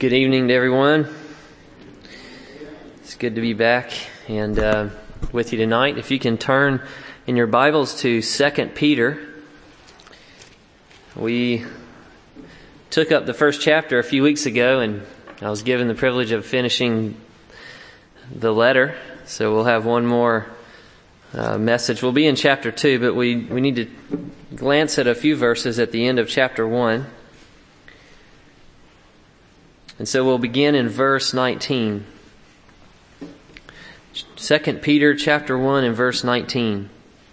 Good evening to everyone. It's good to be back and with you tonight. If you can turn in your Bibles to 2 Peter. We took up the first chapter a few weeks ago, and I was given the privilege of finishing the letter. So we'll have one more message. We'll be in chapter 2, but we need to glance at a few verses at the end of chapter 1. And so we'll begin in verse 19. 2 Peter chapter 1 and verse 19.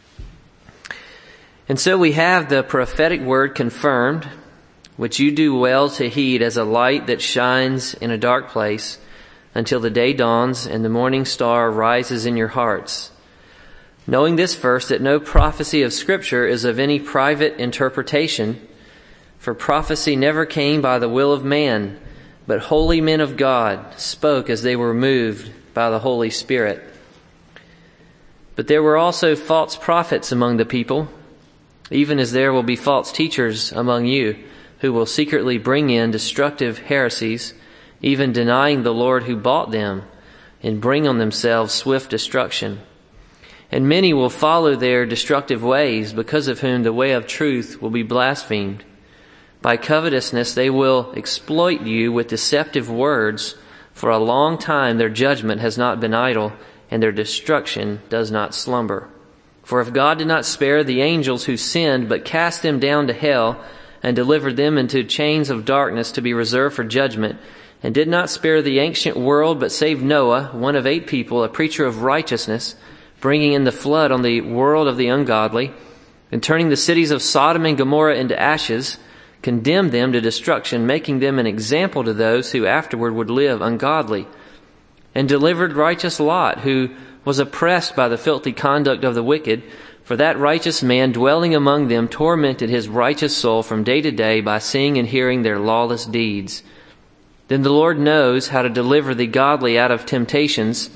And so we have the prophetic word confirmed, which you do well to heed as a light that shines in a dark place until the day dawns and the morning star rises in your hearts. Knowing this first, that no prophecy of Scripture is of any private interpretation, for prophecy never came by the will of man, but holy men of God spoke as they were moved by the Holy Spirit. But there were also false prophets among the people, even as there will be false teachers among you, who will secretly bring in destructive heresies, even denying the Lord who bought them, and bring on themselves swift destruction. And many will follow their destructive ways, because of whom the way of truth will be blasphemed. By covetousness they will exploit you with deceptive words. For a long time their judgment has not been idle, and their destruction does not slumber. For if God did not spare the angels who sinned, but cast them down to hell, and delivered them into chains of darkness to be reserved for judgment, and did not spare the ancient world, but saved Noah, one of 8 people, a preacher of righteousness, bringing in the flood on the world of the ungodly, and turning the cities of Sodom and Gomorrah into ashes, condemned them to destruction, making them an example to those who afterward would live ungodly, and delivered righteous Lot, who was oppressed by the filthy conduct of the wicked, for that righteous man dwelling among them tormented his righteous soul from day to day by seeing and hearing their lawless deeds. Then the Lord knows how to deliver the godly out of temptations,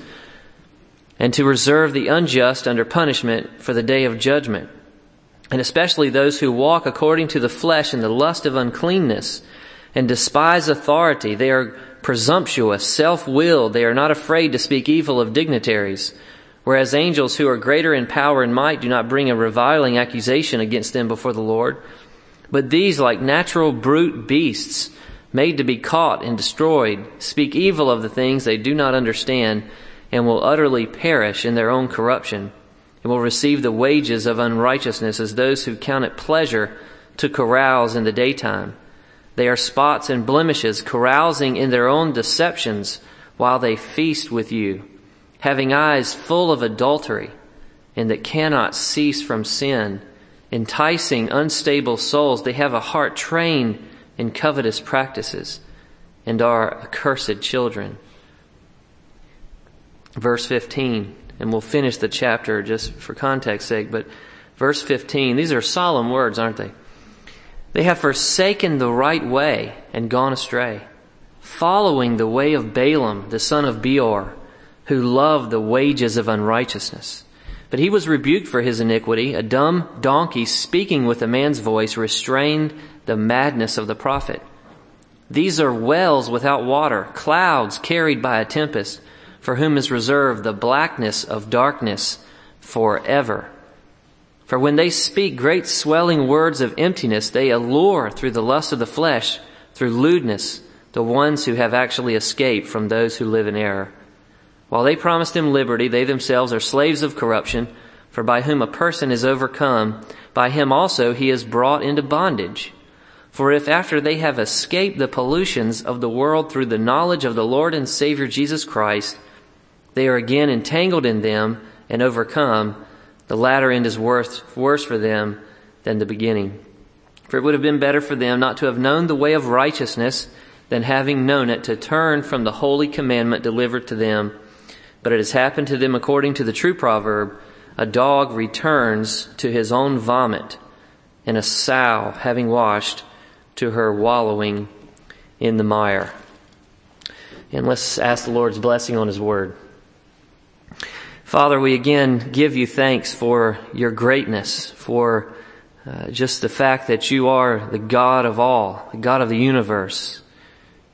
and to reserve the unjust under punishment for the day of judgment, and especially those who walk according to the flesh in the lust of uncleanness, and despise authority. They are presumptuous, self-willed. They are not afraid to speak evil of dignitaries, whereas angels who are greater in power and might do not bring a reviling accusation against them before the Lord. But these, like natural brute beasts, made to be caught and destroyed, speak evil of the things they do not understand, and will utterly perish in their own corruption, and will receive the wages of unrighteousness as those who count it pleasure to carouse in the daytime. They are spots and blemishes, carousing in their own deceptions while they feast with you, having eyes full of adultery, and that cannot cease from sin, enticing unstable souls. They have a heart trained in covetous practices, and are accursed children. Verse 15, and we'll finish the chapter just for context sake, but verse 15, these are solemn words, aren't they? They have forsaken the right way and gone astray, following the way of Balaam, the son of Beor, who loved the wages of unrighteousness. But he was rebuked for his iniquity. A dumb donkey speaking with a man's voice restrained the madness of the prophet. These are wells without water, clouds carried by a tempest, for whom is reserved the blackness of darkness forever. For when they speak great swelling words of emptiness, they allure through the lust of the flesh, through lewdness, the ones who have actually escaped from those who live in error. While they promise them liberty, they themselves are slaves of corruption, for by whom a person is overcome, by him also he is brought into bondage. For if after they have escaped the pollutions of the world through the knowledge of the Lord and Savior Jesus Christ, they are again entangled in them and overcome, the latter end is worse for them than the beginning. For it would have been better for them not to have known the way of righteousness than having known it to turn from the holy commandment delivered to them. But it has happened to them according to the true proverb, a dog returns to his own vomit, and a sow, having washed, to her wallowing in the mire. And let's ask the Lord's blessing on His word. Father, we again give you thanks for your greatness, for just the fact that you are the God of all, the God of the universe.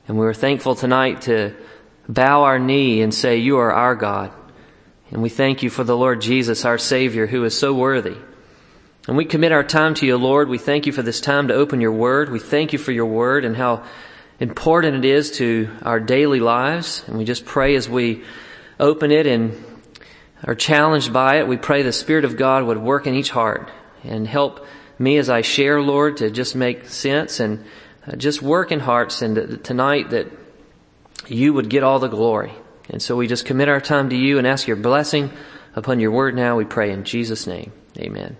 And we are thankful tonight to bow our knee and say, you are our God. And we thank you for the Lord Jesus, our Savior, who is so worthy. And we commit our time to you, Lord. We thank you for this time to open your word. We thank you for your word and how important it is to our daily lives. And we just pray as we open it and are challenged by it, we pray the Spirit of God would work in each heart and help me as I share, Lord, to just make sense and just work in hearts, and that tonight that you would get all the glory. And so we just commit our time to you and ask your blessing upon your word now. We pray in Jesus' name. Amen.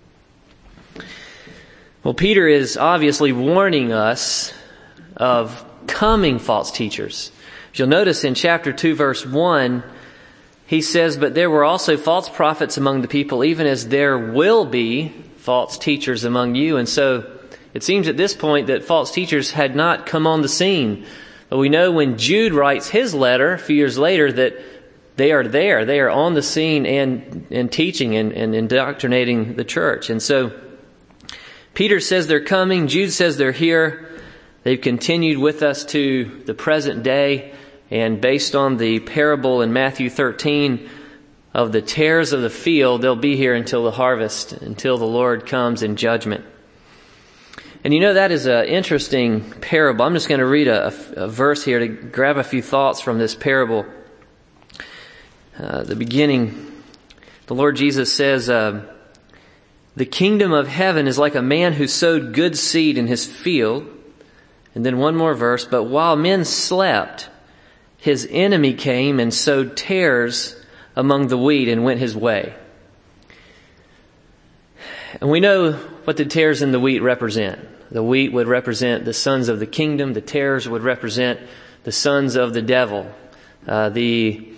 Well, Peter is obviously warning us of coming false teachers. As you'll notice in chapter 2, verse 1, he says, but there were also false prophets among the people, even as there will be false teachers among you. And so it seems at this point that false teachers had not come on the scene. But we know when Jude writes his letter a few years later that they are there. They are on the scene and teaching and indoctrinating the church. And so Peter says they're coming. Jude says they're here. They've continued with us to the present day. And based on the parable in Matthew 13 of the tares of the field, they'll be here until the harvest, until the Lord comes in judgment. And you know, that is an interesting parable. I'm just going to read a verse here to grab a few thoughts from this parable. The beginning, the Lord Jesus says, the kingdom of heaven is like a man who sowed good seed in his field. And then one more verse, but while men slept, his enemy came and sowed tares among the wheat and went his way. And we know what the tares in the wheat represent. The wheat would represent the sons of the kingdom. The tares would represent the sons of the devil, the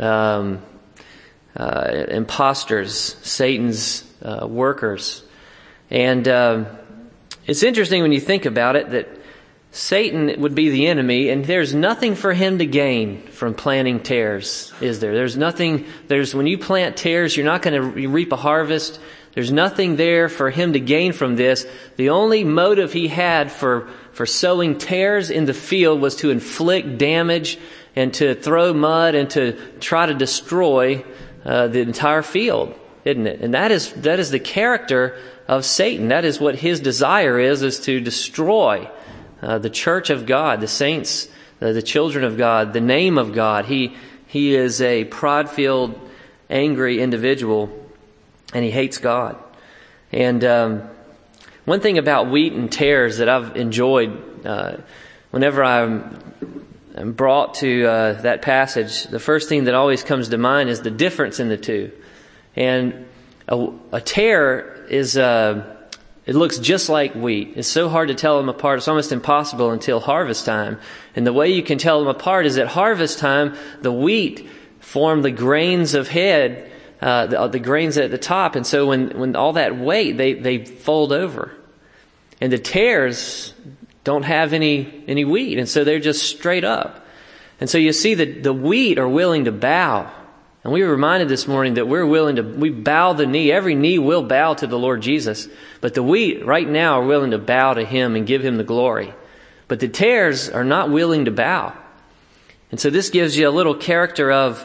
imposters, Satan's workers. And it's interesting when you think about it that Satan would be the enemy, and there's nothing for him to gain from planting tares, is there? There's nothing. When you plant tares, you're not going to reap a harvest. There's nothing there for him to gain from this. The only motive he had for sowing tares in the field was to inflict damage and to throw mud and to try to destroy the entire field, isn't it? And that is the character of Satan. That is what his desire is to destroy the church of God, the saints, the children of God, the name of God. He is a pride-filled, angry individual, and he hates God. And one thing about wheat and tares that I've enjoyed, whenever I'm brought to that passage, the first thing that always comes to mind is the difference in the two. And a tare is it looks just like wheat. It's so hard to tell them apart. It's almost impossible until harvest time. And the way you can tell them apart is at harvest time, the wheat form the grains of head, the grains at the top. And so when all that weight, they fold over. And the tares don't have any wheat. And so they're just straight up. And so you see that the wheat are willing to bow. And we were reminded this morning that we bow the knee. Every knee will bow to the Lord Jesus. But the wheat right now are willing to bow to Him and give Him the glory. But the tares are not willing to bow. And so this gives you a little character of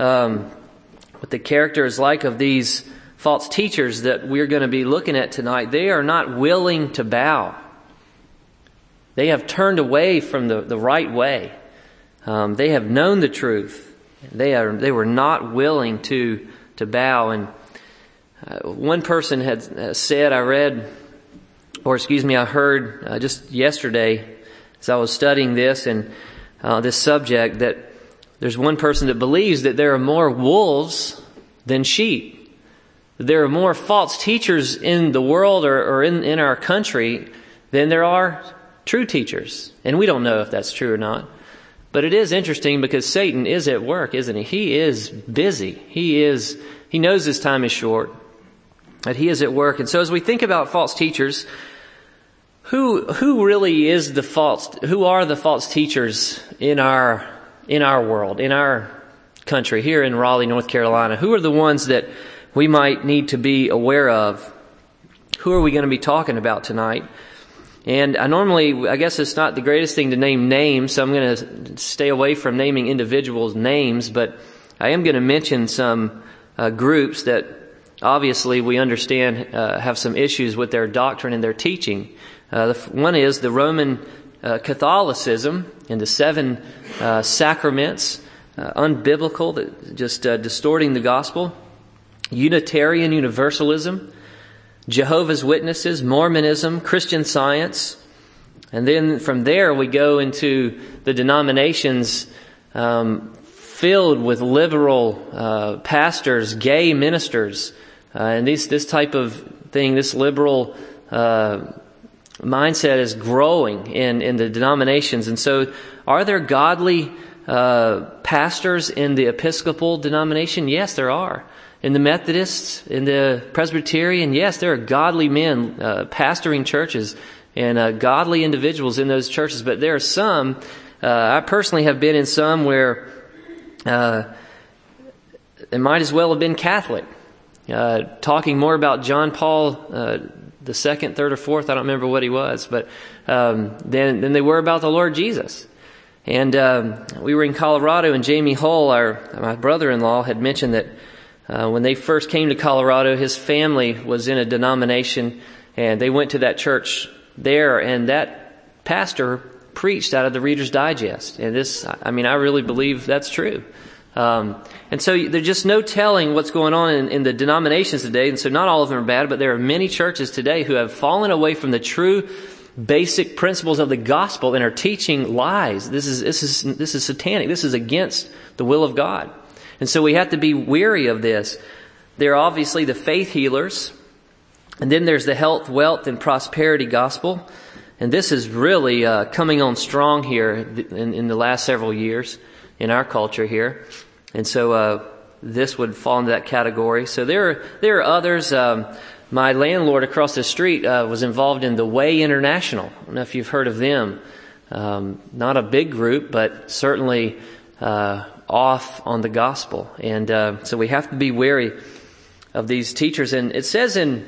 what the character is like of these false teachers that we're going to be looking at tonight. They are not willing to bow. They have turned away from the right way. They have known the truth. They were not willing to bow. And one person had said, I heard just yesterday as I was studying this and this subject, that there's one person that believes that there are more wolves than sheep. There are more false teachers in the world or in our country than there are true teachers. And we don't know if that's true or not. But it is interesting because Satan is at work, isn't he? He is busy. He knows his time is short. That he is at work. And so as we think about false teachers, who really is who are the false teachers in our world, in our country, here in Raleigh, North Carolina? Who are the ones that we might need to be aware of? Who are we going to be talking about tonight? And I guess it's not the greatest thing to name names, so I'm going to stay away from naming individuals' names, but I am going to mention some groups that obviously we understand have some issues with their doctrine and their teaching. One is the Roman Catholicism and the 7 sacraments, unbiblical, just distorting the gospel. Unitarian Universalism, Jehovah's Witnesses, Mormonism, Christian Science. And then from there we go into the denominations filled with liberal pastors, gay ministers, and this type of thing, this liberal mindset is growing in the denominations. And so are there godly pastors in the Episcopal denomination? Yes, there are. In the Methodists, in the Presbyterian, yes, there are godly men pastoring churches and godly individuals in those churches. But there are some, I personally have been in some where it might as well have been Catholic, talking more about John Paul the second, third, or fourth, I don't remember what he was, but than they were about the Lord Jesus. And we were in Colorado, and Jamie Hull, my brother-in-law, had mentioned that when they first came to Colorado, his family was in a denomination, and they went to that church there, and that pastor preached out of the Reader's Digest. And I really believe that's true. And so there's just no telling what's going on in the denominations today. And so not all of them are bad, but there are many churches today who have fallen away from the true basic principles of the gospel and are teaching lies. This is satanic. This is against the will of God. And so we have to be wary of this. There are obviously the faith healers, and then there's the health, wealth, and prosperity gospel. And this is really coming on strong here in the last several years in our culture here. And so this would fall into that category. So there are others. My landlord across the street was involved in the Way International. I don't know if you've heard of them. Not a big group, but certainly off on the gospel. And so we have to be wary of these teachers. And it says in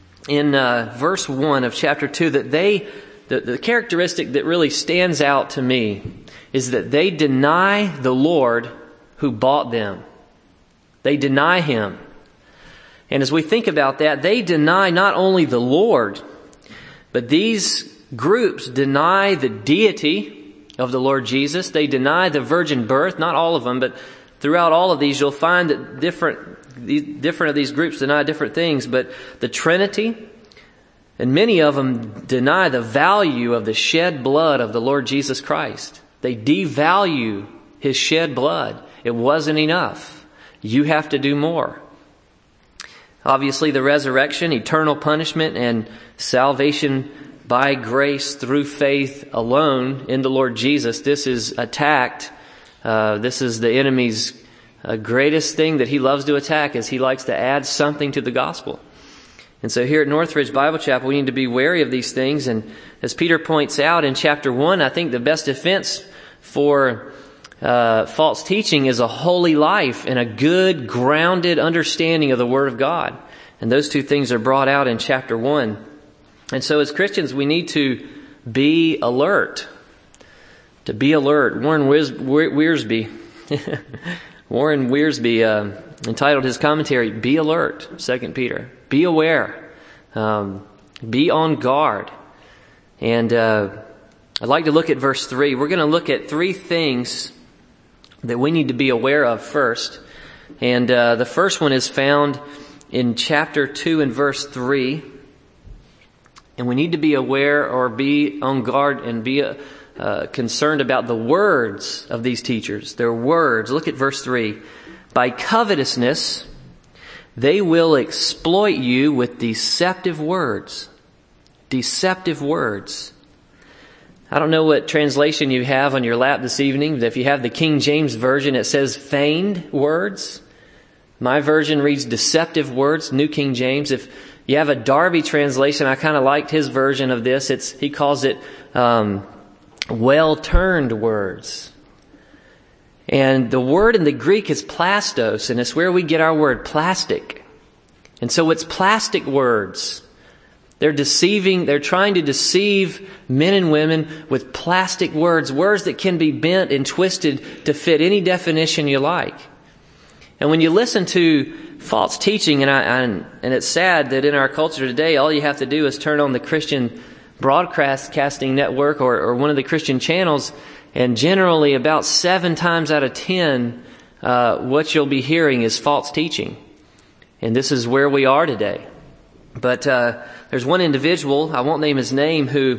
verse 1 of chapter 2 that the characteristic that really stands out to me is that they deny the Lord who bought them. They deny Him. And as we think about that, they deny not only the Lord, but these groups deny the deity of the Lord Jesus. They deny the virgin birth. Not all of them, but throughout all of these, you'll find that different of these groups deny different things. But the Trinity, and many of them deny the value of the shed blood of the Lord Jesus Christ. They devalue His shed blood. It wasn't enough. You have to do more. Obviously, the resurrection, eternal punishment, and salvation by grace through faith alone in the Lord Jesus. This is attacked. This is the enemy's greatest thing that he loves to attack, is he likes to add something to the gospel. And so here at Northridge Bible Chapel, we need to be wary of these things. And as Peter points out in chapter 1, I think the best defense for false teaching is a holy life and a good, grounded understanding of the Word of God. And those two things are brought out in chapter 1. And so as Christians, we need to be alert. To be alert. Warren Wiersbe entitled his commentary, Be Alert, 2 Peter. Be aware. Be on guard. And I'd like to look at verse 3. We're going to look at 3 things that we need to be aware of first. And the first one is found in chapter 2 and verse 3. And we need to be aware or be on guard and be concerned about the words of these teachers. Their words. Look at verse 3. By covetousness, they will exploit you with deceptive words. Deceptive words. I don't know what translation you have on your lap this evening, but if you have the King James Version, it says feigned words. My version reads deceptive words, New King James. If you have a Darby translation, I kind of liked his version of this. He calls it well-turned words. And the word in the Greek is plastos, and it's where we get our word plastic. And so it's plastic words They're trying to deceive men and women with plastic words that can be bent and twisted to fit any definition you like. And when you listen to false teaching, and it's sad that in our culture today, all you have to do is turn on the Christian broadcasting network or one of the Christian channels, and generally about 7 times out of 10, what you'll be hearing is false teaching. And this is where we are today. But there's one individual, I won't name his name, who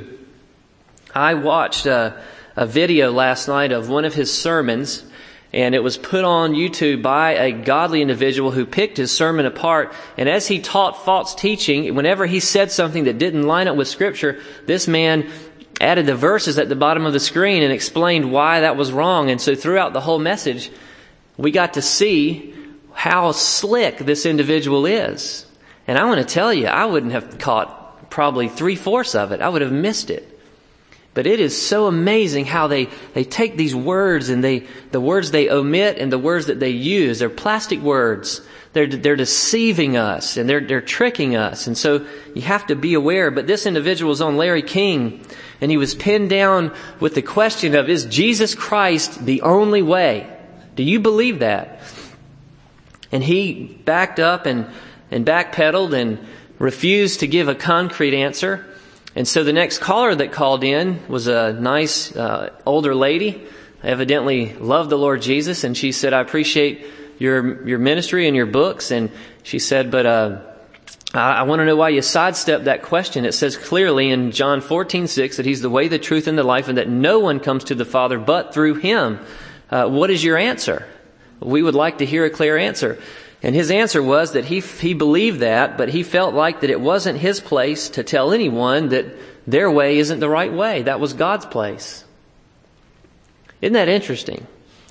I watched a video last night of one of his sermons, and it was put on YouTube by a godly individual who picked his sermon apart. And as he taught false teaching, whenever he said something that didn't line up with Scripture, this man added the verses at the bottom of the screen and explained why that was wrong. And so throughout the whole message, we got to see how slick this individual is. And I want to tell you, I wouldn't have caught probably 3/4 of it. I would have missed it. But it is so amazing how they take these words and the words they omit and the words that they use. They're plastic words. They're deceiving us and they're tricking us. And so you have to be aware. But this individual was on Larry King, and he was pinned down with the question of, is Jesus Christ the only way? Do you believe that? And he backed up and backpedaled and refused to give a concrete answer. And so the next caller that called in was a nice older lady, evidently loved the Lord Jesus, and she said, I appreciate your ministry and your books. And she said, but I want to know why you sidestepped that question. It says clearly in John 14:6 that He's the way, the truth, and the life, and that no one comes to the Father but through Him. What is your answer? We would like to hear a clear answer. And his answer was that he believed that, but he felt like that it wasn't his place to tell anyone that their way isn't the right way. That was God's place. Isn't that interesting?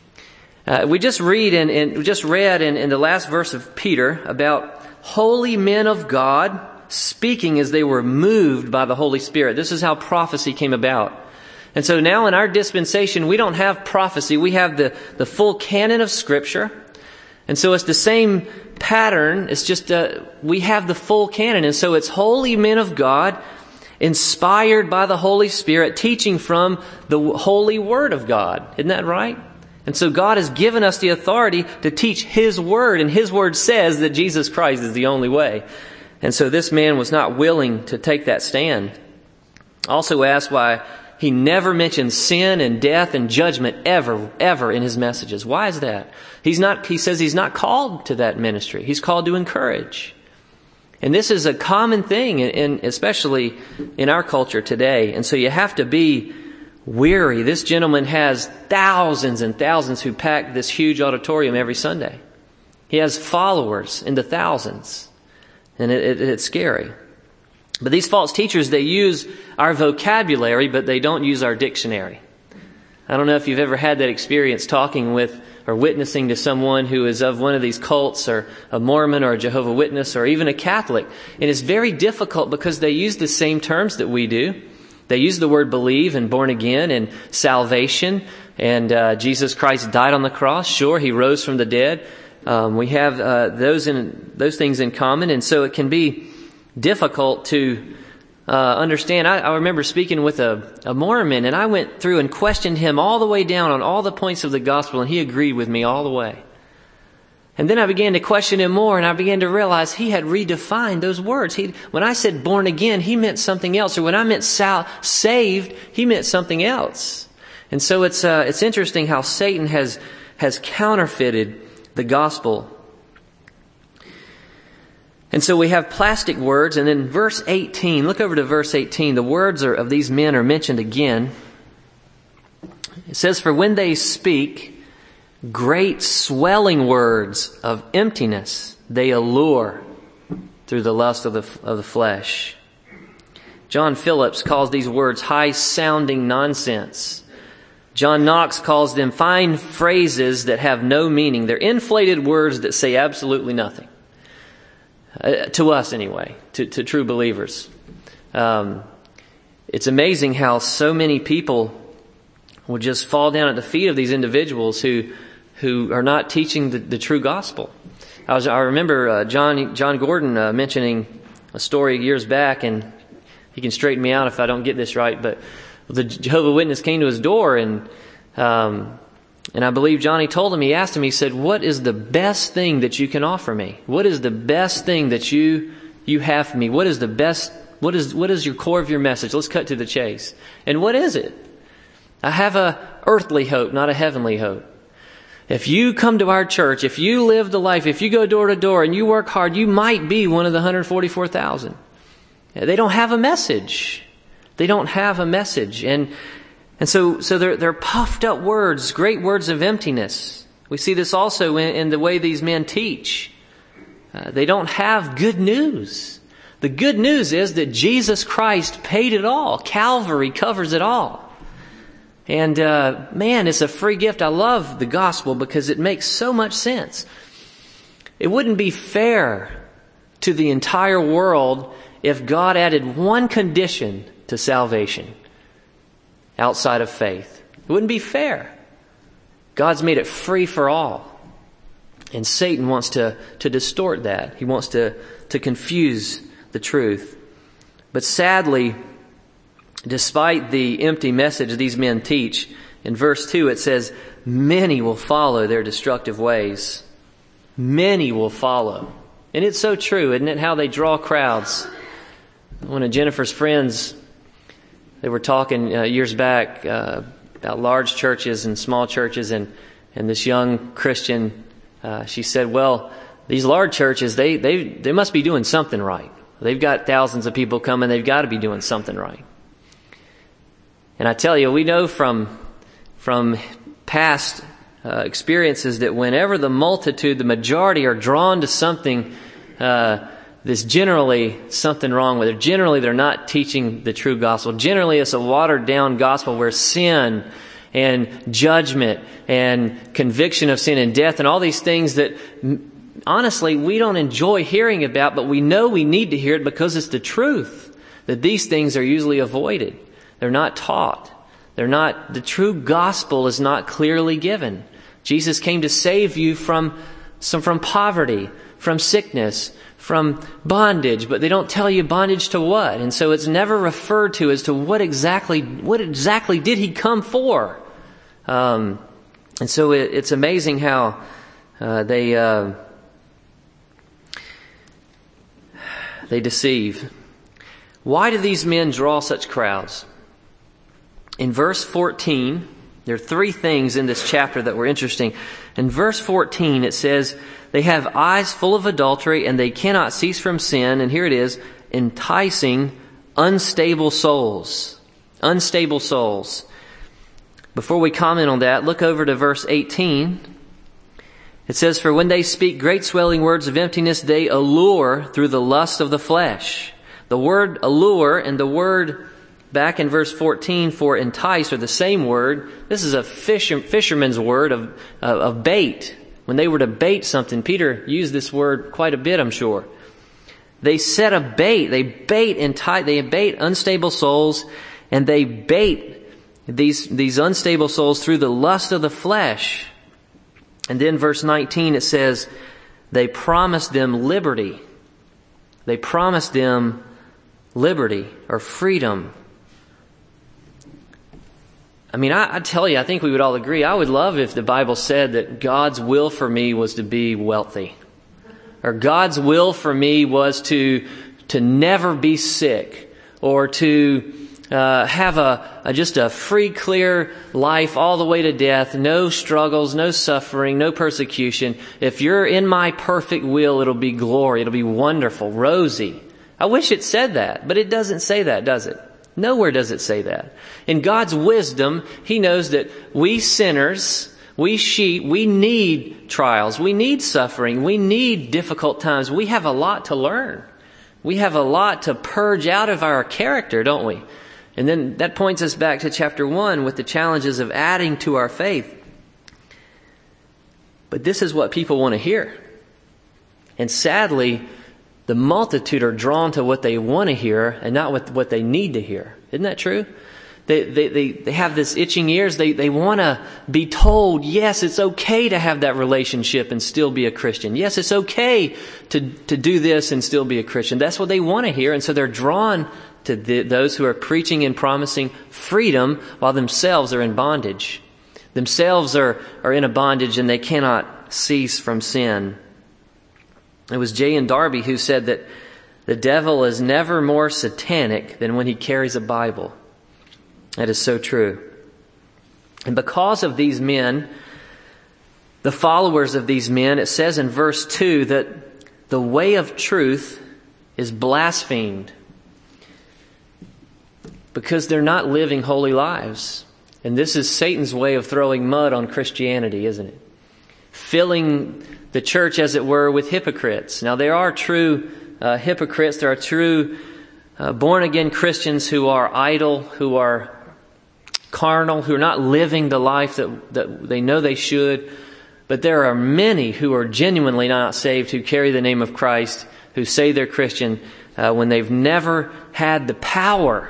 We just read and we just read in the last verse of Peter about holy men of God speaking as they were moved by the Holy Spirit. This is how prophecy came about. And so now in our dispensation, we don't have prophecy. We have the full canon of Scripture. And so it's the same pattern. It's just we have the full canon. And so it's holy men of God, inspired by the Holy Spirit, teaching from the holy Word of God. Isn't that right? And so God has given us the authority to teach His Word. And His Word says that Jesus Christ is the only way. And so this man was not willing to take that stand. Also asked why he never mentions sin and death and judgment ever in his messages. Why is that? He says he's not called to that ministry. He's called to encourage. And this is a common thing, especially in our culture today. And so you have to be weary. This gentleman has thousands and thousands who pack this huge auditorium every Sunday. He has followers in the thousands. And it's scary. But these false teachers, they use our vocabulary, but they don't use our dictionary. I don't know if you've ever had that experience talking with or witnessing to someone who is of one of these cults, or a Mormon or a Jehovah's Witness or even a Catholic. And it's very difficult because they use the same terms that we do. They use the word believe and born again and salvation. And Jesus Christ died on the cross. Sure, He rose from the dead. We have those things in common. And so it can be difficult to understand. I remember speaking with a Mormon, and I went through and questioned him all the way down on all the points of the gospel, and he agreed with me all the way. And then I began to question him more, and I began to realize he had redefined those words. When I said born again, he meant something else, or when I meant saved, he meant something else. And so it's interesting how Satan has counterfeited the gospel. And so we have plastic words, and then verse 18, look over to verse 18. The words of these men are mentioned again. It says, for when they speak great swelling words of emptiness, they allure through the lust of the flesh. John Phillips calls these words high-sounding nonsense. John Knox calls them fine phrases that have no meaning. They're inflated words that say absolutely nothing. To us anyway, to true believers. It's amazing how so many people will just fall down at the feet of these individuals who are not teaching the true gospel. I remember John Gordon mentioning a story years back, and He can straighten me out if I don't get this right. But the Jehovah's Witness came to his door, and I believe Johnny told him, he asked him, he said, what is the best thing that you can offer me? What is the best thing that you have for me? What is the best, what is your core of your message? Let's cut to the chase. And what is it? I have a earthly hope, not a heavenly hope. If you come to our church, if you live the life, if you go door to door and you work hard, you might be one of the 144,000. They don't have a message. They don't have a message. And so they're puffed up words, great words of emptiness. We see this also in the way these men teach. They don't have good news. The good news is that Jesus Christ paid it all. Calvary covers it all. And man, it's a free gift. I love the gospel because it makes so much sense. It wouldn't be fair to the entire world if God added one condition to salvation outside of faith. It wouldn't be fair. God's made it free for all. And Satan wants to distort that. He wants to confuse the truth. But sadly, despite the empty message these men teach, in verse 2 it says, many will follow their destructive ways. Many will follow. And it's so true, isn't it? How they draw crowds. One of Jennifer's friends, they were talking years back about large churches and small churches, and this young Christian, she said, well, these large churches, they must be doing something right. They've got thousands of people coming, they've got to be doing something right. And I tell you, we know from past experiences that whenever the multitude, the majority are drawn to something, there's generally something wrong with it. Generally, they're not teaching the true gospel. Generally, it's a watered down gospel where sin and judgment and conviction of sin and death and all these things that honestly we don't enjoy hearing about, but we know we need to hear it because it's the truth, that these things are usually avoided. They're not taught. The true gospel is not clearly given. Jesus came to save you from poverty, from sickness, from bondage, but they don't tell you bondage to what. And so it's never referred to as to what exactly did he come for. And so it's amazing how they deceive. Why do these men draw such crowds? In verse 14, there are three things in this chapter that were interesting. In verse 14, it says, they have eyes full of adultery and they cannot cease from sin. And here it is, enticing unstable souls. Unstable souls. Before we comment on that, look over to verse 18. It says, for when they speak great swelling words of emptiness, they allure through the lust of the flesh. The word allure and the word back in verse 14 for entice are the same word. This is a fisherman's word of bait. When they were to bait something, Peter used this word quite a bit, I'm sure. They set a bait. They bait unstable souls, and they bait these unstable souls through the lust of the flesh. And then verse 19 it says, they promised them liberty. They promised them liberty or freedom. I mean, I tell you, I think we would all agree. I would love if the Bible said that God's will for me was to be wealthy. Or God's will for me was to never be sick. Or to have just a free, clear life all the way to death. No struggles, no suffering, no persecution. If you're in my perfect will, it'll be glory. It'll be wonderful, rosy. I wish it said that, but it doesn't say that, does it? Nowhere does it say that. In God's wisdom, He knows that we sinners, we sheep, we need trials, we need suffering, we need difficult times. We have a lot to learn. We have a lot to purge out of our character, don't we? And then that points us back to chapter 1 with the challenges of adding to our faith. But this is what people want to hear. And sadly, the multitude are drawn to what they want to hear and not what they need to hear. Isn't that true? They have this itching ears. They want to be told, yes, it's okay to have that relationship and still be a Christian. Yes, it's okay to do this and still be a Christian. That's what they want to hear. And so they're drawn to those who are preaching and promising freedom while themselves are in bondage. Themselves are in a bondage and they cannot cease from sin. It was J.N. Darby who said that the devil is never more satanic than when he carries a Bible. That is so true. And because of these men, the followers of these men, it says in verse 2 that the way of truth is blasphemed because they're not living holy lives. And this is Satan's way of throwing mud on Christianity, isn't it? Filling the church, as it were, with hypocrites. Now, there are true hypocrites. There are true born-again Christians who are idle, who are carnal, who are not living the life that they know they should. But there are many who are genuinely not saved, who carry the name of Christ, who say they're Christian, when they've never had the power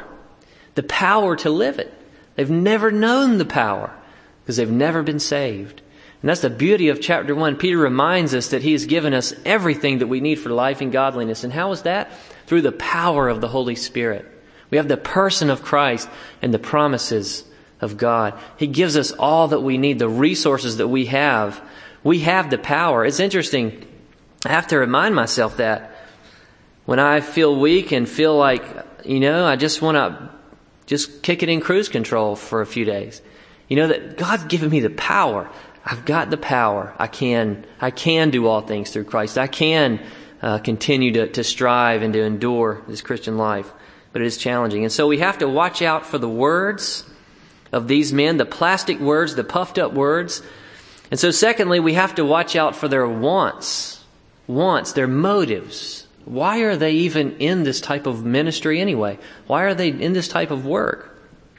to live it. They've never known the power because they've never been saved. And that's the beauty of chapter 1. Peter reminds us that he has given us everything that we need for life and godliness. And how is that? Through the power of the Holy Spirit. We have the person of Christ and the promises of God. He gives us all that we need, the resources that we have. We have the power. It's interesting. I have to remind myself that when I feel weak and feel like, I just want to just kick it in cruise control for a few days. That God's given me the power. I've got the power. I can do all things through Christ. I can continue to strive and to endure this Christian life. But it is challenging. And so we have to watch out for the words of these men, the plastic words, the puffed up words. And so secondly, we have to watch out for their wants, their motives. Why are they even in this type of ministry anyway? Why are they in this type of work?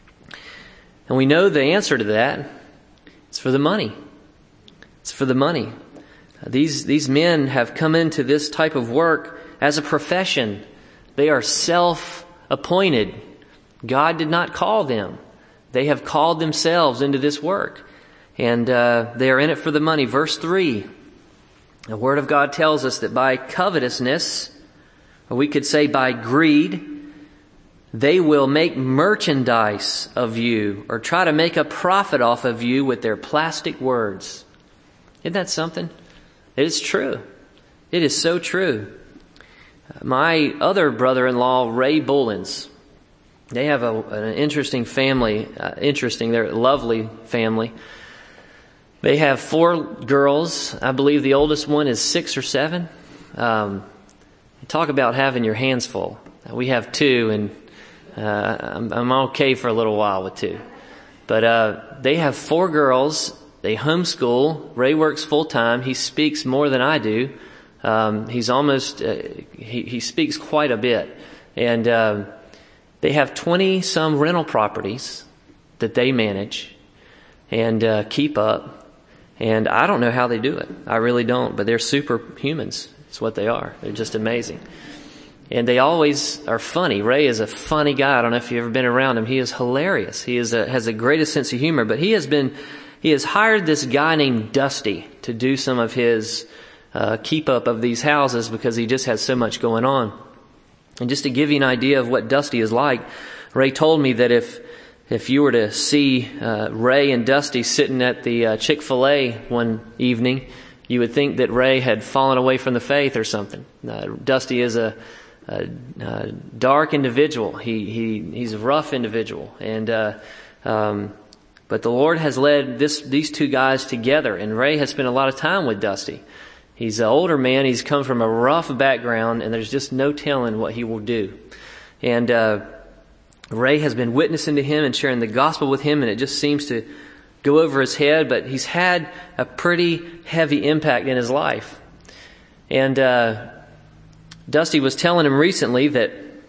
And we know the answer to that. It's for the money. It's for the money. These men have come into this type of work as a profession. They are self-appointed. God did not call them. They have called themselves into this work. And they are in it for the money. Verse 3, the Word of God tells us that by covetousness, or we could say by greed, they will make merchandise of you or try to make a profit off of you with their plastic words. Isn't that something? It is true. It is so true. My other brother-in-law, Ray Bullins, they have an interesting family. They're a lovely family. They have 4 girls. I believe the oldest one is 6 or 7. Talk about having your hands full. We have 2, and I'm okay for a little while with 2. But they have 4 girls. They homeschool. Ray works full time. He speaks more than I do. He's almost he speaks quite a bit, and they have 20-some rental properties that they manage and keep up. And I don't know how they do it. I really don't. But they're superhumans. It's what they are. They're just amazing. And they always are funny. Ray is a funny guy. I don't know if you've ever been around him. He is hilarious. He has the greatest sense of humor. But he has hired this guy named Dusty to do some of his keep up of these houses because he just has so much going on. And just to give you an idea of what Dusty is like, Ray told me that if you were to see Ray and Dusty sitting at the Chick-fil-A one evening, you would think that Ray had fallen away from the faith or something. Dusty is a dark individual. He's a rough individual, and but the Lord has led these 2 guys together, and Ray has spent a lot of time with Dusty. He's an older man. He's come from a rough background, and there's just no telling what he will do. And Ray has been witnessing to him and sharing the gospel with him, and it just seems to go over his head, but he's had a pretty heavy impact in his life. And Dusty was telling him recently that,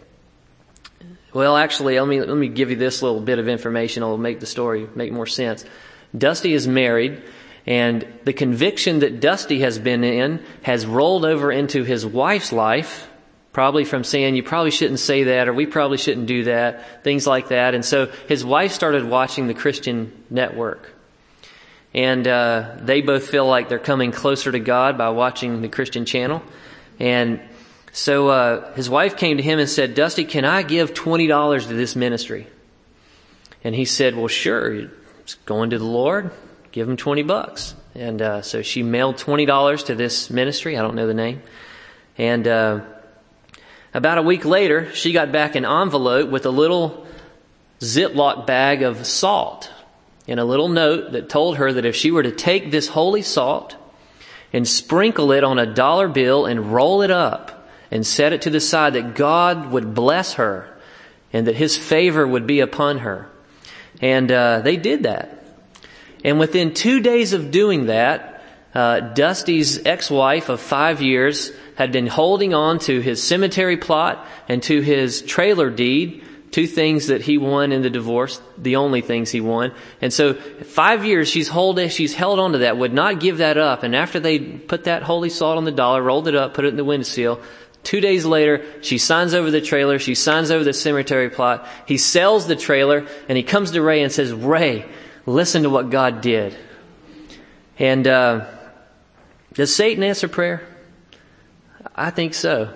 well, actually, let me give you this little bit of information. It'll make the story make more sense. Dusty is married, and the conviction that Dusty has been in has rolled over into his wife's life, probably from saying, you probably shouldn't say that, or we probably shouldn't do that, things like that. And so his wife started watching the Christian network. And they both feel like they're coming closer to God by watching the Christian channel. And So his wife came to him and said, Dusty, can I give $20 to this ministry? And he said, well, sure. It's going to the Lord. Give him $20. And so she mailed $20 to this ministry. I don't know the name. And about a week later, she got back an envelope with a little Ziploc bag of salt and a little note that told her that if she were to take this holy salt and sprinkle it on a dollar bill and roll it up and set it to the side, that God would bless her and that His favor would be upon her. And they did that. And within 2 days of doing that, Dusty's ex-wife of 5 years had been holding on to his cemetery plot and to his trailer deed, 2 things that he won in the divorce, the only things he won. And so 5 years she's held on to that, would not give that up. And after they put that holy salt on the dollar, rolled it up, put it in the windowsill, 2 days later, she signs over the trailer, she signs over the cemetery plot. He sells the trailer, and he comes to Ray and says, Ray, listen to what God did. And does Satan answer prayer? I think so.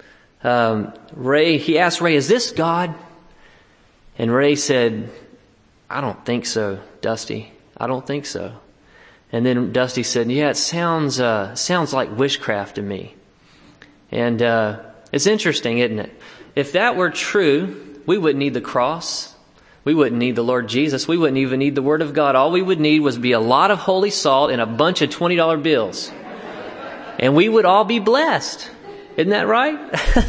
He asked Ray, is this God? And Ray said, I don't think so, Dusty. I don't think so. And then Dusty said, yeah, it sounds like witchcraft to me. And it's interesting, isn't it? If that were true, we wouldn't need the cross. We wouldn't need the Lord Jesus. We wouldn't even need the Word of God. All we would need was be a lot of holy salt and a bunch of $20 bills. And we would all be blessed. Isn't that right?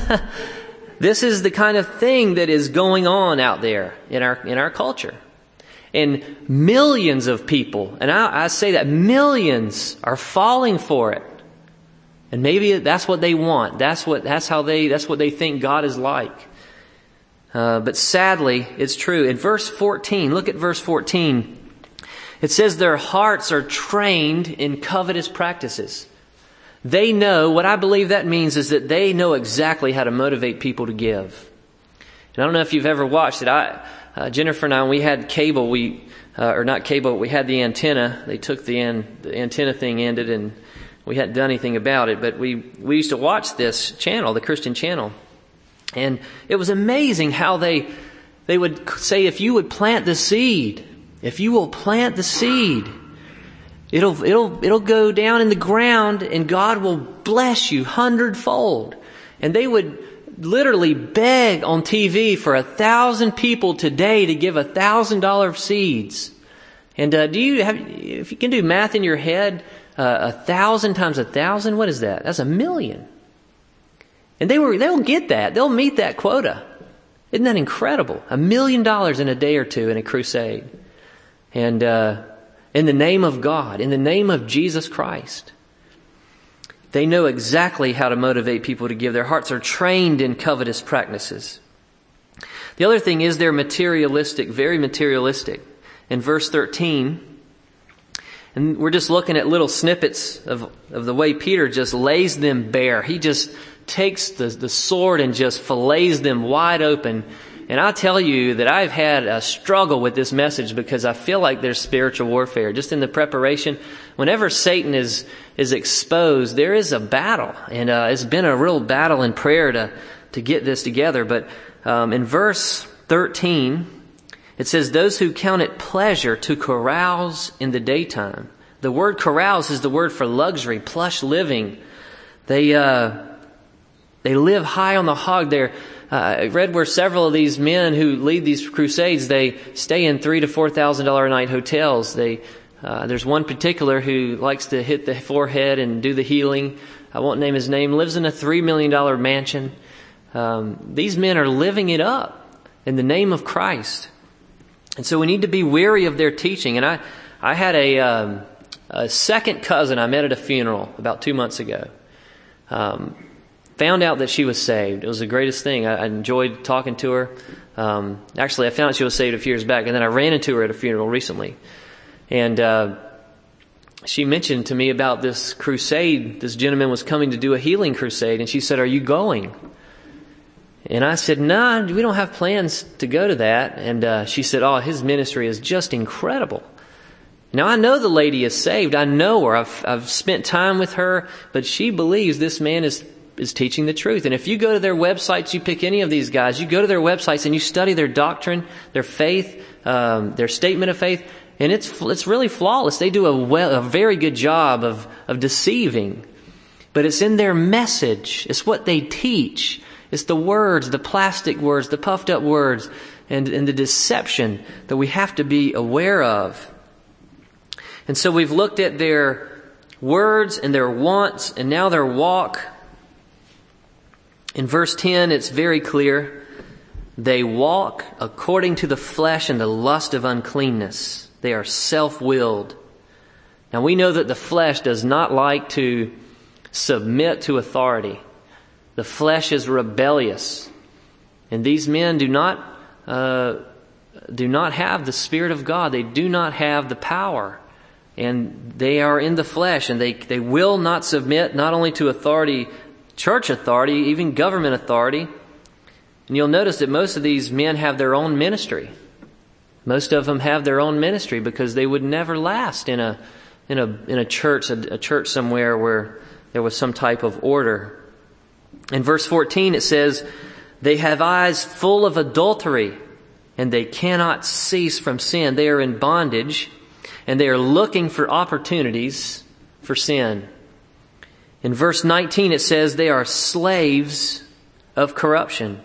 This is the kind of thing that is going on out there in our culture. And millions of people, and I say that millions are falling for it. And maybe that's what they want. That's what they think God is like. But sadly, it's true. In verse 14, look at verse 14. It says their hearts are trained in covetous practices. They know, what I believe that means is that they know exactly how to motivate people to give. And I don't know if you've ever watched it. Jennifer and I, when we had cable, we had the antenna. They took the antenna thing ended, and we hadn't done anything about it. But we used to watch this channel, the Christian channel. And it was amazing how they would say, if you would plant the seed, if you will plant the seed, it'll go down in the ground and God will bless you 100-fold. And they would literally beg on TV for 1,000 people today to give $1,000 seeds. And if you can do math in your head, 1,000 times 1,000, what is that? That's 1,000,000. And they'll get that. They'll meet that quota. Isn't that incredible? $1 million in a day or two in a crusade. And in the name of God, in the name of Jesus Christ. They know exactly how to motivate people to give. Their hearts are trained in covetous practices. The other thing is they're materialistic, very materialistic. In verse 13, and we're just looking at little snippets of the way Peter just lays them bare. He just takes the sword and just fillets them wide open. And I tell you that I've had a struggle with this message because I feel like there's spiritual warfare. Just in the preparation, whenever Satan is exposed, there is a battle. And it's been a real battle in prayer to get this together. But in verse 13, it says, those who count it pleasure to carouse in the daytime. The word carouse is the word for luxury, plush living. They live high on the hog. I read where several of these men who lead these crusades, they stay in $3,000 to $4,000 a night hotels. There's one particular who likes to hit the forehead and do the healing. I won't name his name. Lives in a $3 million mansion. These men are living it up in the name of Christ. And so we need to be wary of their teaching. And I had a second cousin I met at a funeral about 2 months ago. Found out that she was saved. It was the greatest thing. I enjoyed talking to her. Actually, I found out she was saved a few years back, and then I ran into her at a funeral recently. And she mentioned to me about this crusade. This gentleman was coming to do a healing crusade, and she said, "Are you going?" And I said, "No, we don't have plans to go to that." And she said, "Oh, his ministry is just incredible." Now, I know the lady is saved. I know her. I've spent time with her, but she believes this man is is teaching the truth. And if you go to their websites, you pick any of these guys, you go to their websites and you study their doctrine, their faith, their statement of faith, and it's really flawless. They do a very good job of deceiving. But it's in their message. It's what they teach. It's the words, the plastic words, the puffed up words, and the deception that we have to be aware of. And so we've looked at their words and their wants and now their walk. In verse 10, it's very clear. They walk according to the flesh and the lust of uncleanness. They are self-willed. Now we know that the flesh does not like to submit to authority. The flesh is rebellious. And these men do not have the Spirit of God. They do not have the power. And they are in the flesh, and they will not submit not only to authority, church authority, even government authority. And you'll notice that most of these men have their own ministry. Most of them have their own ministry because they would never last in a church somewhere where there was some type of order. In verse 14 it says, they have eyes full of adultery, and they cannot cease from sin. They are in bondage, and they are looking for opportunities for sin. In verse 19 it says, they are slaves of corruption.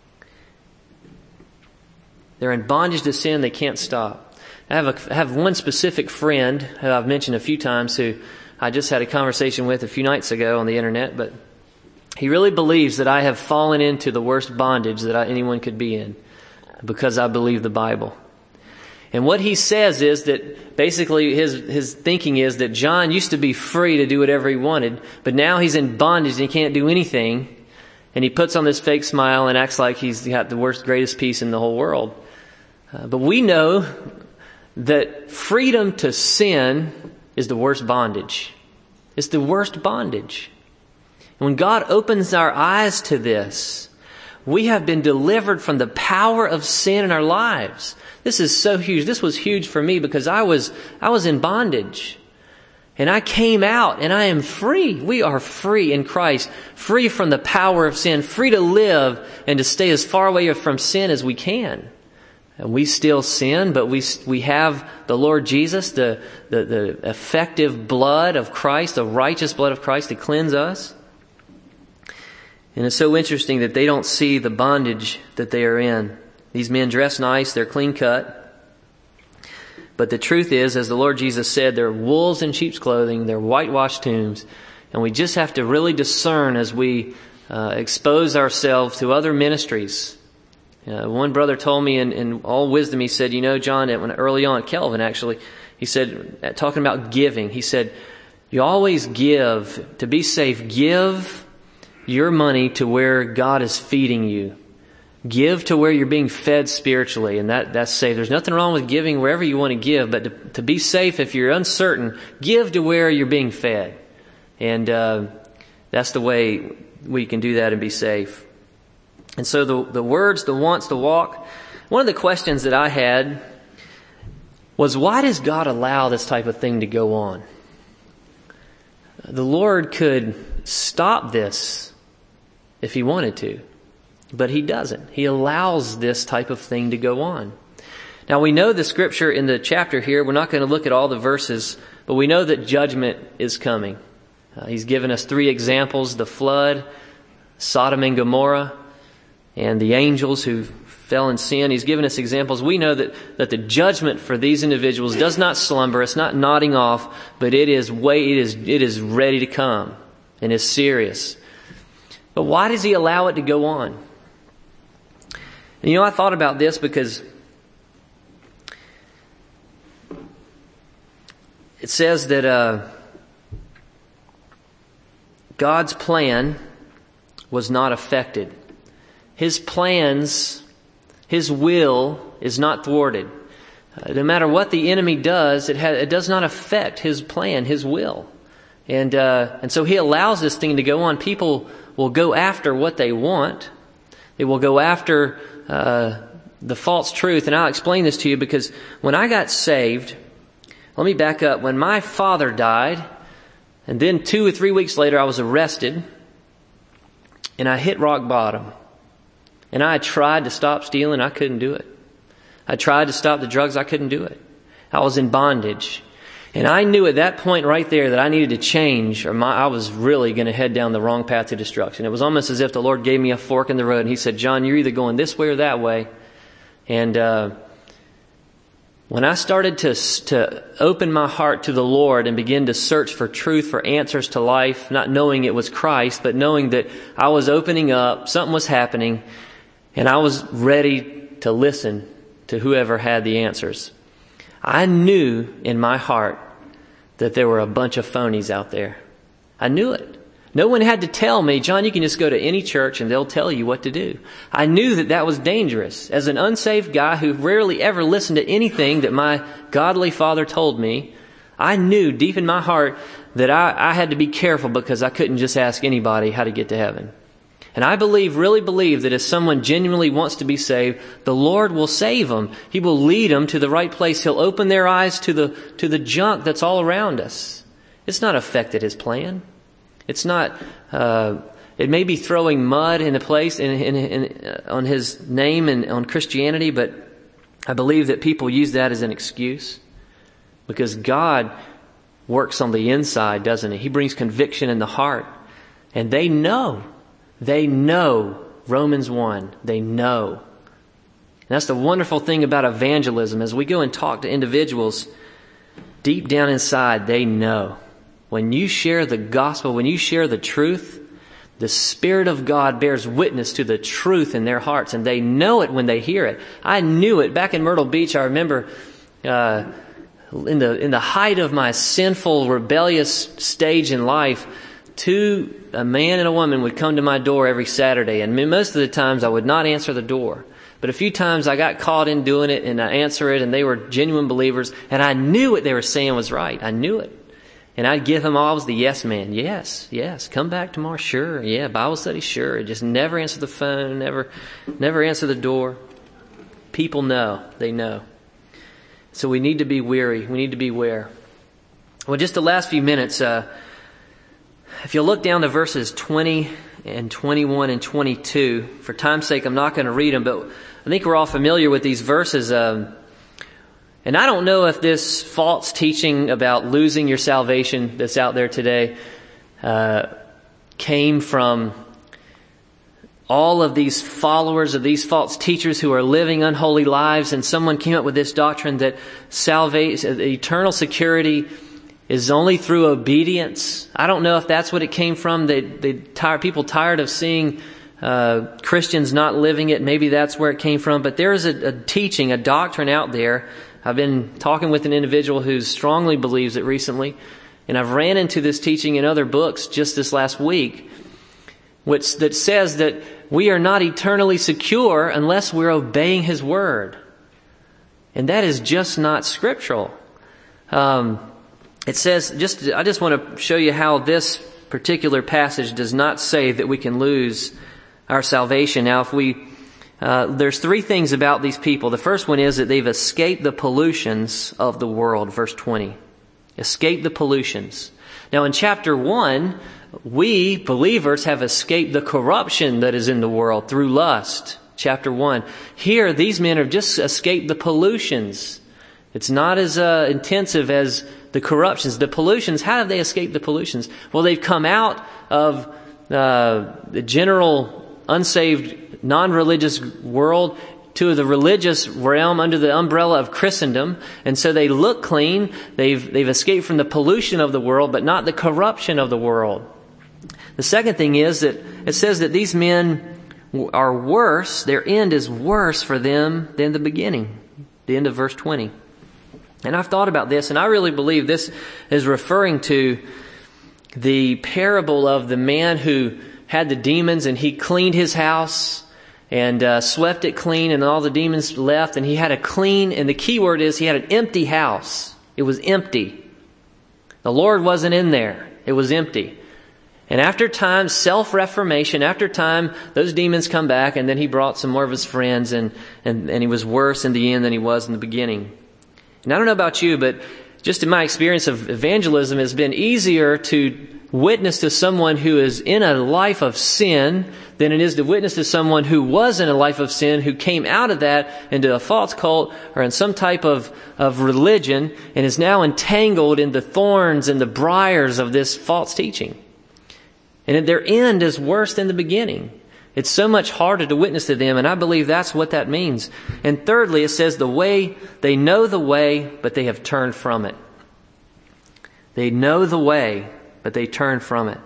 They're in bondage to sin. They can't stop. I have one specific friend who I've mentioned a few times who I just had a conversation with a few nights ago on the internet, but he really believes that I have fallen into the worst bondage that anyone could be in because I believe the Bible. And what he says is that basically his thinking is that John used to be free to do whatever he wanted, but now he's in bondage and he can't do anything. And he puts on this fake smile and acts like he's got the greatest peace in the whole world. But we know that freedom to sin is the worst bondage. It's the worst bondage. And when God opens our eyes to this, we have been delivered from the power of sin in our lives. This is so huge. This was huge for me because I was in bondage. And I came out and I am free. We are free in Christ, free from the power of sin, free to live and to stay as far away from sin as we can. And we still sin, but we have the Lord Jesus, the effective blood of Christ, the righteous blood of Christ to cleanse us. And it's so interesting that they don't see the bondage that they are in. These men dress nice, they're clean cut. But the truth is, as the Lord Jesus said, they're wolves in sheep's clothing, they're whitewashed tombs. And we just have to really discern as we expose ourselves to other ministries. One brother told me in all wisdom, he said, John, early on at Kelvin actually, he said, talking about giving, he said, you always give, to be safe, give your money to where God is feeding you. Give to where you're being fed spiritually, and that's safe. There's nothing wrong with giving wherever you want to give, but to be safe, if you're uncertain, give to where you're being fed. And that's the way we can do that and be safe. And so the words, the wants, the walk, one of the questions that I had was, why does God allow this type of thing to go on? The Lord could stop this if He wanted to. But He doesn't. He allows this type of thing to go on. Now we know the scripture in the chapter here. We're not going to look at all the verses, but we know that judgment is coming. He's given us 3 examples: the flood, Sodom and Gomorrah, and the angels who fell in sin. He's given us examples. We know that the judgment for these individuals does not slumber. It's not nodding off, but it is ready to come and is serious. But why does He allow it to go on? And I thought about this because it says that God's plan was not affected. His plans, His will is not thwarted. No matter what the enemy does, it does not affect His plan, His will. And so He allows this thing to go on. People will go after what they want. They will go after the false truth. And I'll explain this to you because when I got saved, let me back up. When my father died, and then 2 or 3 weeks later I was arrested, and I hit rock bottom. And I tried to stop stealing. I couldn't do it. I tried to stop the drugs. I couldn't do it. I was in bondage. And I knew at that point right there that I needed to change, or I was really going to head down the wrong path to destruction. It was almost as if the Lord gave me a fork in the road, and He said, John, you're either going this way or that way. And when I started to open my heart to the Lord and begin to search for truth, for answers to life, not knowing it was Christ, but knowing that I was opening up, something was happening, and I was ready to listen to whoever had the answers, I knew in my heart that there were a bunch of phonies out there. I knew it. No one had to tell me, John, you can just go to any church and they'll tell you what to do. I knew that that was dangerous. As an unsaved guy who rarely ever listened to anything that my godly father told me, I knew deep in my heart that I had to be careful because I couldn't just ask anybody how to get to heaven. And I really believe that if someone genuinely wants to be saved, the Lord will save them. He will lead them to the right place. He'll open their eyes to the junk that's all around us. It's not affected His plan. It's not, it may be throwing mud in a place on His name and on Christianity, but I believe that people use that as an excuse because God works on the inside, doesn't He? He brings conviction in the heart. And they know Romans 1. They know. And that's the wonderful thing about evangelism. As we go and talk to individuals, deep down inside, they know. When you share the gospel, when you share the truth, the Spirit of God bears witness to the truth in their hearts, and they know it when they hear it. I knew it. Back in Myrtle Beach, I remember in the height of my sinful, rebellious stage in life, a man and a woman would come to my door every Saturday, and most of the times I would not answer the door. But a few times I got caught in doing it, and I answer it, and they were genuine believers, and I knew what they were saying was right. I knew it. And I'd give them all, I was the yes man. Yes, come back tomorrow, sure. Yeah, Bible study, sure. Just never answer the phone, never answer the door. People know, they know. So we need to be weary, we need to beware. Well, just the last few minutes, if you look down to verses 20 and 21 and 22, for time's sake, I'm not going to read them, but I think we're all familiar with these verses. And I don't know if this false teaching about losing your salvation that's out there today came from all of these followers of these false teachers who are living unholy lives, and someone came up with this doctrine that salvation, eternal security, is only through obedience. I don't know if that's what it came from. People tired of seeing Christians not living it. Maybe that's where it came from. But there is a teaching, a doctrine out there. I've been talking with an individual who strongly believes it recently, and I've ran into this teaching in other books just this last week, that says that we are not eternally secure unless we're obeying His Word. And that is just not scriptural. It says, I just want to show you how this particular passage does not say that we can lose our salvation. Now, there's three things about these people. The first one is that they've escaped the pollutions of the world, verse 20. Escape the pollutions. Now, in chapter 1, we, believers, have escaped the corruption that is in the world through lust. Chapter 1. Here, these men have just escaped the pollutions. It's not as intensive as the corruptions. The pollutions, how have they escaped the pollutions? Well, they've come out of the general unsaved, non-religious world to the religious realm under the umbrella of Christendom. And so they look clean. They've escaped from the pollution of the world, but not the corruption of the world. The second thing is that it says that these men are worse. Their end is worse for them than the beginning. The end of verse 20. And I've thought about this, and I really believe this is referring to the parable of the man who had the demons, and he cleaned his house and swept it clean, and all the demons left, and he had a clean, and the key word is he had an empty house. It was empty. The Lord wasn't in there. It was empty. And after time, self-reformation, after time, those demons come back, and then he brought some more of his friends, and he was worse in the end than he was in the beginning. And I don't know about you, but just in my experience of evangelism, it's been easier to witness to someone who is in a life of sin than it is to witness to someone who was in a life of sin, who came out of that into a false cult or in some type of religion and is now entangled in the thorns and the briars of this false teaching. And their end is worse than the beginning. It's so much harder to witness to them, and I believe that's what that means. And thirdly, it says they know the way, but they have turned from it. They know the way, but they turn from it.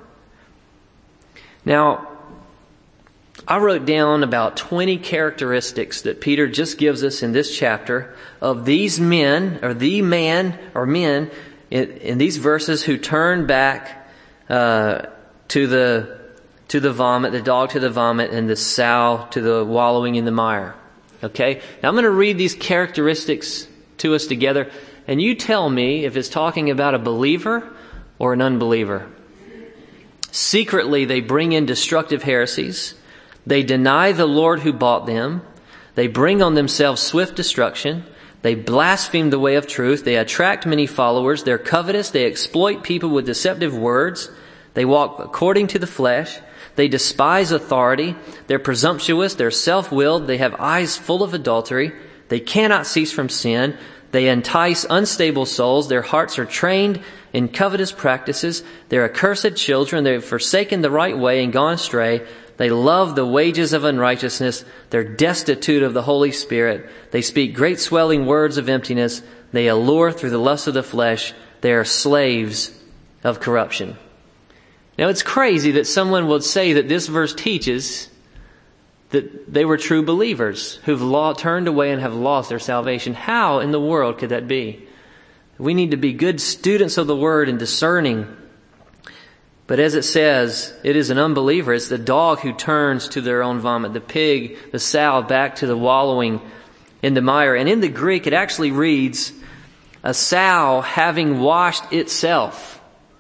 Now, I wrote down about 20 characteristics that Peter just gives us in this chapter of these men, or the man or men in these verses who turn back to the vomit, the dog to the vomit, and the sow to the wallowing in the mire. Okay? Now I'm going to read these characteristics to us together, and you tell me if it's talking about a believer or an unbeliever. Secretly, they bring in destructive heresies. They deny the Lord who bought them. They bring on themselves swift destruction. They blaspheme the way of truth. They attract many followers. They're covetous. They exploit people with deceptive words. They walk according to the flesh. They despise authority. They're presumptuous. They're self-willed. They have eyes full of adultery. They cannot cease from sin. They entice unstable souls. Their hearts are trained in covetous practices. They're accursed children. They've forsaken the right way and gone astray. They love the wages of unrighteousness. They're destitute of the Holy Spirit. They speak great swelling words of emptiness. They allure through the lust of the flesh. They are slaves of corruption. Now, it's crazy that someone would say that this verse teaches that they were true believers who've turned away and have lost their salvation. How in the world could that be? We need to be good students of the Word and discerning. But as it says, it is an unbeliever. It's the dog who turns to their own vomit, the pig, the sow, back to the wallowing in the mire. And in the Greek, it actually reads, a sow having washed itself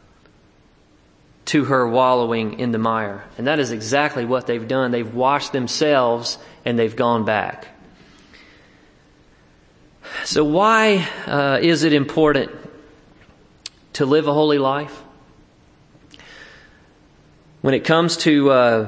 to her wallowing in the mire. And that is exactly what they've done. They've washed themselves and they've gone back. So why is it important to live a holy life? When it comes to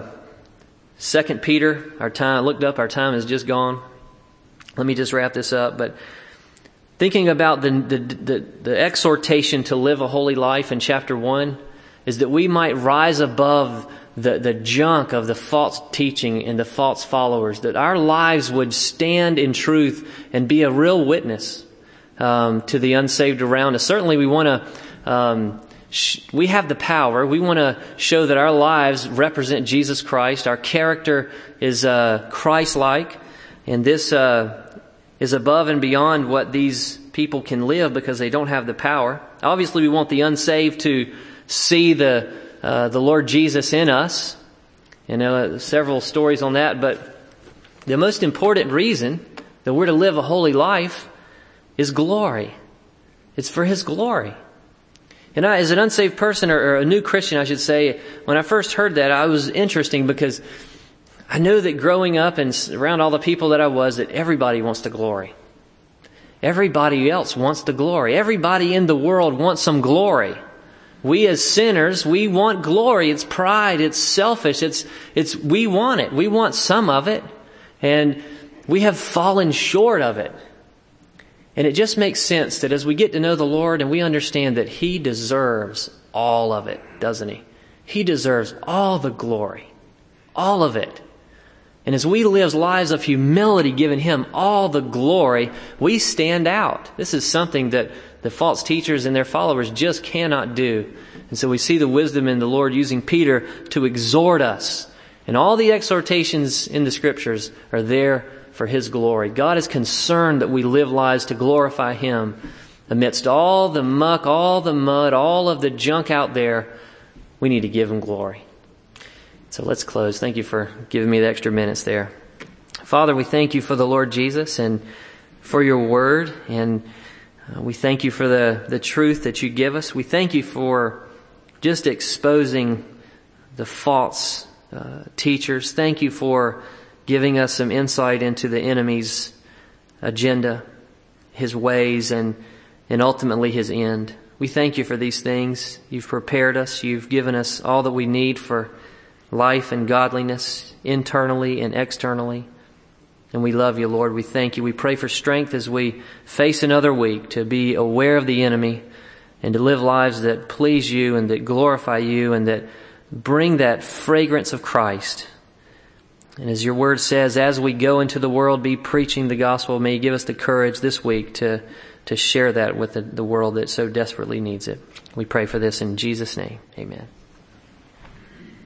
2 Peter, our time is just gone. Let me just wrap this up. But thinking about the exhortation to live a holy life in chapter 1 is that we might rise above the junk of the false teaching and the false followers, that our lives would stand in truth and be a real witness to the unsaved around us. Certainly we want to, we have the power. We want to show that our lives represent Jesus Christ. Our character is Christ-like, and this is above and beyond what these people can live because they don't have the power. Obviously we want the unsaved to see the Lord Jesus in us. Several stories on that, but the most important reason that we're to live a holy life is glory. It's for His glory. And as an unsaved person, or a new Christian, I should say, when I first heard that, I was interesting because I know that growing up and around all the people that I was, that everybody wants the glory. Everybody else wants the glory. Everybody in the world wants some glory. We as sinners, we want glory. It's pride. It's selfish. We want it. We want some of it. And we have fallen short of it. And it just makes sense that as we get to know the Lord and we understand that He deserves all of it, doesn't He? He deserves all the glory. All of it. And as we live lives of humility, giving Him all the glory, we stand out. This is something that the false teachers and their followers just cannot do. And so we see the wisdom in the Lord using Peter to exhort us. And all the exhortations in the Scriptures are there for His glory. God is concerned that we live lives to glorify Him. Amidst all the muck, all the mud, all of the junk out there, we need to give Him glory. So let's close. Thank you for giving me the extra minutes there. Father, we thank You for the Lord Jesus and for Your Word. And we thank You for the truth that You give us. We thank You for just exposing the false teachers. Thank You for giving us some insight into the enemy's agenda, his ways, and and ultimately His end. We thank You for these things. You've prepared us. You've given us all that we need for life and godliness, internally and externally. And we love You, Lord. We thank You. We pray for strength as we face another week to be aware of the enemy and to live lives that please You and that glorify You and that bring that fragrance of Christ. And as Your word says, as we go into the world, be preaching the gospel, may You give us the courage this week to share that with the world that so desperately needs it. We pray for this in Jesus' name. Amen.